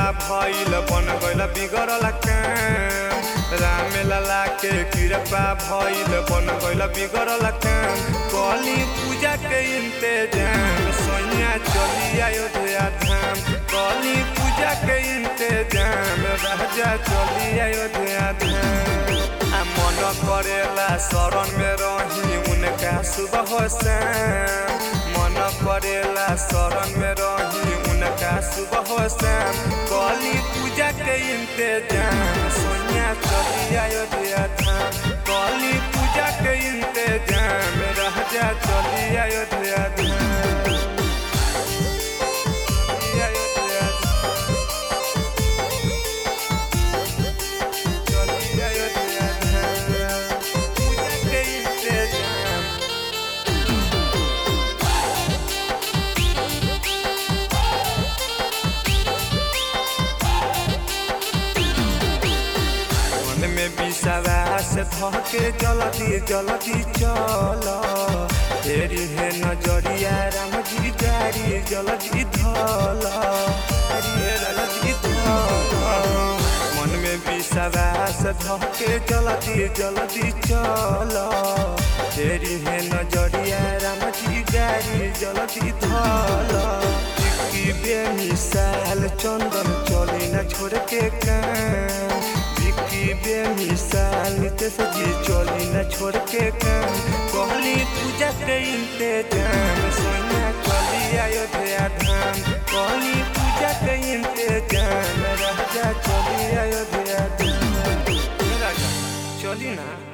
भइल बन गइल बिगड़ल काम। राम लाला के कृपा भइल बन गइल बिगड़ल काम। कली पूजा के इंतजाम सैया चली अयोध्या धाम। कली पूजा के इंतजाम राजा चली अयोध्या धाम। मन करेला शरण में रही उनका सुबह शाम। मन करेला शरण में रही उनका सुबह शाम। कली पूजा के इंतजाम सोनिया चली अयोध्या धाम। कली पूजा के इंतजाम राजा चली अयोध्या धाम। विश्वास धके जल्दी जल्दी चल। तेरी है नजरिया राम जी जारी जल्दी धल। मन में विश्वास धके जल्दी जल्दी चल। तेरी है नजरिया राम जी जारी जल्दी धल। बेमिसाल चंदन चली न छोड़ के काम। बेमिसाल नितेश जी चली न छोड़ के काम। कहली पूजा के इंतजाम सोनिया चली अयोध्या धाम। कहली पूजा के इंतजाम राजा चली अयोध्या धाम। राजा चली ना।